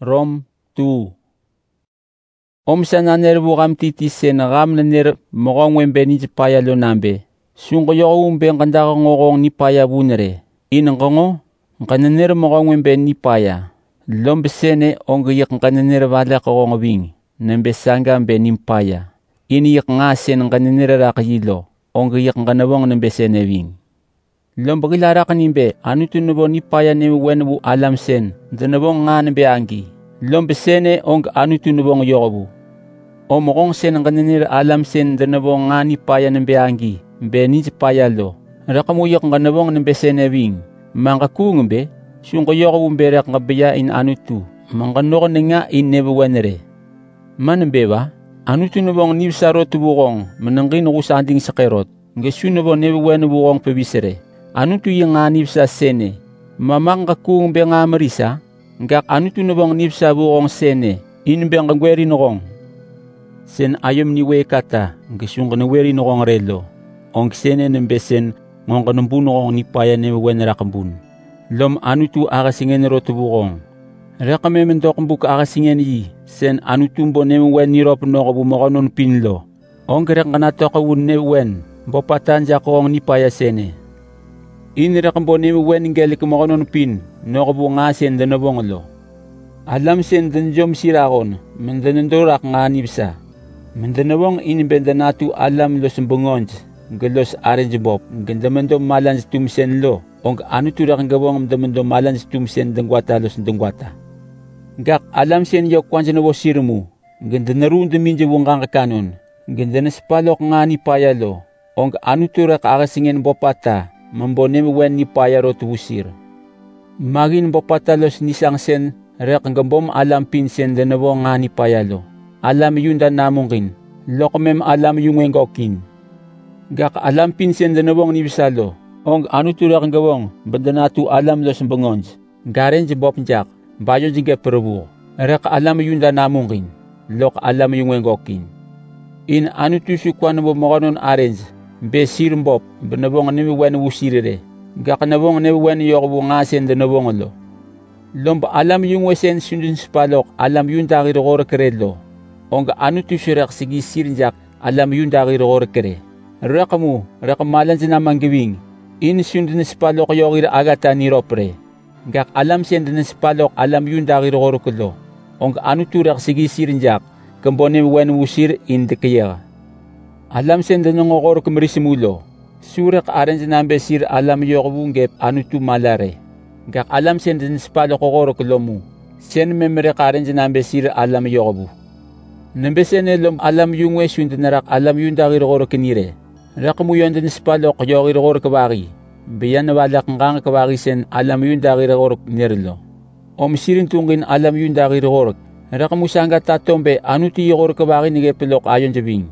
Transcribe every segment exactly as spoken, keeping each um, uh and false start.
Rom two. Om sa naner bukam titi sen ram naner mokong wembe ni paya lo nambe. Sungko yoko umbe kanda ko ngokong ni paya bunere. Inang kongo, kananer mokong wembe ni paya. Lombe sene onggiyak kananer wala ko ngobing. Nambe sanga mbe ni paya. Iniyak nga sen kananer rakayilo. Onggiyak kanawang nambe sene wing. Lombe kilara kanimbe anu tunubo ni paya ni wenbu alam sen. Danabong nga nambe angi. Lombe sene ong anu tunubong yobu. O mokong sen ang kananir alam sen danabong nga ni paya ng beangi. Mbe ni paya lo. Rakamuyok ng kanabong ng besene wing. Mga kung mbe. Siyong kayoku mberak nga beya in anu tu. Mga kanoko na nga in nebuwenere. Man mbe ba? Anu tunubong ni saro tubukong. Manangkin ako sa ating sakirot. Nga sunubong nebuwen bukong pabisere. Anu tu yung nga ni sa sene. Mamang kakung mbe nga marisa. Ngak anu tunubong nipsa bukong sene, inibang kagweri nokong. Sen ayom ni we kata, ngasyung kanaweri nokong relo. Ong sene nembesen, ngong kanumbu nokong nipaya ni wen rakambun. Lom anu tu akasingen roto bukong. Rakame mendokong buka akasingen yi, sen anu tumbo ni wen nirop noko bumokonon pinlo. Ong kerek kanato kawun ni wen, bopatan jakong nipaya sene. Inirakambon ni wen ngeli kumokonon pin. Noko bu nga sen danabong lo. Alam sen danjom sirakon, mendanandorak nga nipsa. Mendanawang inibenda natu alam lo sumbungonj, galos arenj bob, gandamando malan tumsen lo, ong anu turak ngawang damando malan tumsen dangwata lo sundangwata. Gak alam sen yok kwanza na wasirmu, gandanarun daminja wongkang kakanon, gandanaspalok nga ni paya lo, ong anu turak akasingen bopata, mambonem wen ni paya ro tuwusir. Magin bopatalos ni sang sen, rek gambom alam pinsen danawo nga ni payalo. Alam yun dan namungkin, lokomem alam yung wengokin. Gak alam pinsen danawong ni bisalo, ong anu turak gawong, bandanatu alam los bangonj. Garen jibop njak, bayo jingga perubu, rek alam yun dan namungkin, lok alam yung wengokin. In anu tusukwan mo mokonon arenj, be sirimbop, banawong ni wen wusirere. Gak nabong newen yoku nga sen danabong lo. Lomba alam yung wesen sundun spalok, alam yung daki rokor kerelo. Ong anu tu sirak sigi sirinjak, alam yung daki rokor kere. Rakamu, rakamalan sa namang gawing. In sundun spalok yoki agata ni ropre. Gak alam sen dan spalok, alam yung daki rokor kelo. Ong anu tu rak sigi sirinjak, kambone wen wusir in dekaya. Alam sen dan ngokor kemerisimulo. Surak aran sa nambe sir alam yokubung gep anu tu malare. Gak alam sen din spalo kokoro kolomu. Sen memere karen sa nambe sir alam yokubu. Nambe sen elom alam yung wesun dinarak alam yung daki rokoro kinire. Rakamu yon din spalo kayoki rokoro kabaki. Biyan na wala kang kang kabaki sen alam yung daki rokoro kinirelo. Om sirin tungkin alam yung daki rokoro. Rakamu sangga tatombe anu ti yokoro kabaki nigepilok ayon jabing.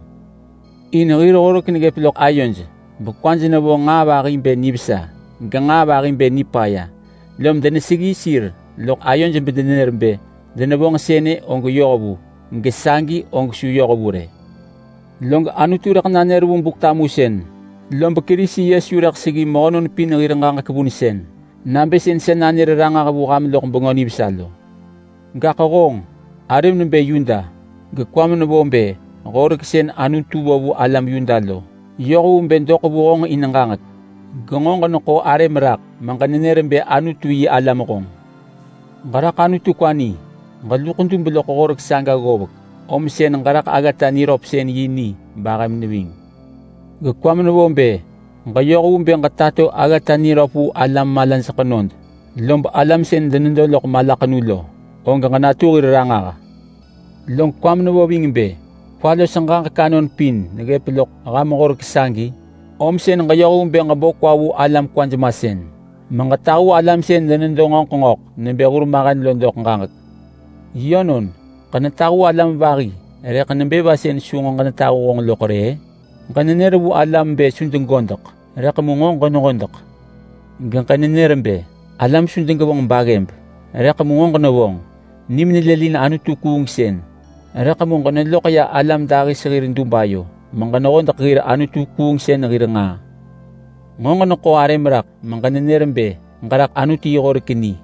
Inari rokoro kinigepilok ayon jabing. Bukwan na bo nga baking be nipsa, nga baking be nipaya. Lom dana sigi sir, lok ayon jan bedenerbe, dana bo nga sene ong yokobu, nga sangi ong su yokobu re. Long anu turak na nerwong buktamu sen, lom bakirisi yesurak sigi mokonon pinangirang nga kabunisen, nambe sen sen na nirarang nga kabukam lok bungo nipsalo. Gakakong, arim ng be yunda, gakwam na bo mbe, ngorik sen anu tuwabu alam yundalo. Yoko umbendo ko buong inangangat. Gangong ano ko are merak, mangkaninerembe anu tuyi alam kong. Garak anu tu kwani, galukon tumbelo ko korek sangga gobak. Om sen ang garak agata ni rop sen yini, baka minawing. Gakwam na bombe, gayoko umbe ang katato agata ni ropu alam malan sa kanon. Lomb alam sen danundolok malakanulo, o ang ganatu iraranga ka. Long kwam na bobing imbe, Falo sanggang kakanon pin, nagepilok akamokor kisangi, omsen ang kayakong biyang abokwawu alam kwan jamasen. Mga tao alam sen nanandong ang kongok, nabekur makan londok ang kangat. Yonon, kanatawo alam baki, ere kanambeba sen siyong kanatawo kong lokore, kananirebu alam be sundong gondok, ere kamungong kanongondok. Hanggang kananirembe, alam sundong gawang bagem, ere kamungong kanawong, nim nilali na ano tukung sen. Ara kamong kanalo kaya alam daki sa kirindong bayo. Mangkanakon nakira ano tukung siya nakira nga. Ngon ano ko are marak, mangkananirembe, ngarak ano tiyo ko rikini.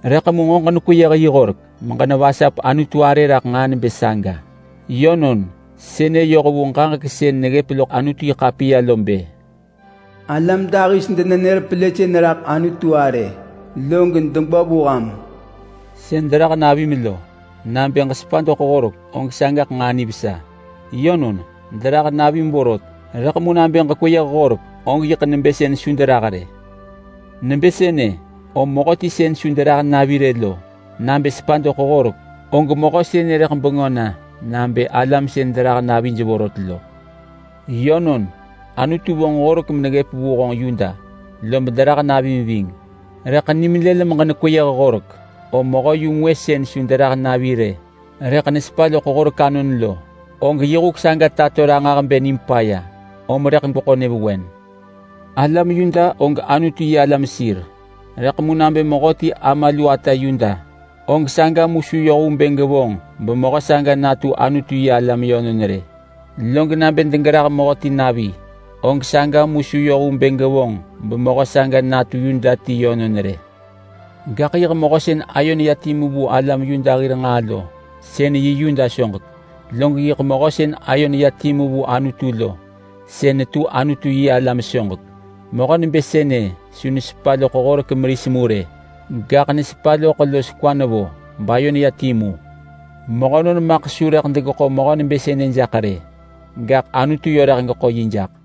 Reka mungong kanukuya kayikork, mangkanawasap anu tuare rak nganin besanga. Yonon, sene yoko wungkang kisen negepilok anu tuya kapiya lombe. Alam dagis ndener pelece nerak anu tuare, longen dengbabuam. Sendera ka nabi milo, nambi ang kaspanto kokorok, ong kisangak ngani bisa. Yonon, dara ka nabi mborot, reka mo nambi ang kakuya kokorok, ong yakan nembesen sundara kare. Nembesene, o mokoti sen sundara ka nabi redlo, nambi spanto kokorok, ong gumoko sen nerekang bangona, nambi alam sen dara ka nabi njaborot lo. Yonon, anu tubong orok menegay pubukong yunda, lom dara ka nabi mibing. Reka nimilele mga nakuya kokorok, o moko yung wesen sundara ka nabi re. Reka nespalo kokorok kanon lo, ong giyukuk sangga tatora nga kang benimpaya, o merekang buko nebuwen. Alam yunda ong anu tuya alam sir. Reka munambe mokoti amaluata yunda, ong sangga musuyo umbengewong, bumoko sangga natu anu tuya alam yonon re. Long naben denggara ka mokoti nabi, ong sangga musuyo umbengewong, bumoko sangga natu yunda ti yonon re. Gakaya ka mokosen ayon yatimubu alam yunda kirangalo, sen yi yunda syongkot. Long yi ka mokosen ayon yatimubu anu tulo, sen tu anu tuyi alam syongkot. Moko nimbesene, sunispalo kokoro kemerisimure, gak nispalo kolos kwanabo, bayon yatimu. Moko nun makasura kandego ko moko nimbesene njakare, gak anu tuyora kang ko yinjak.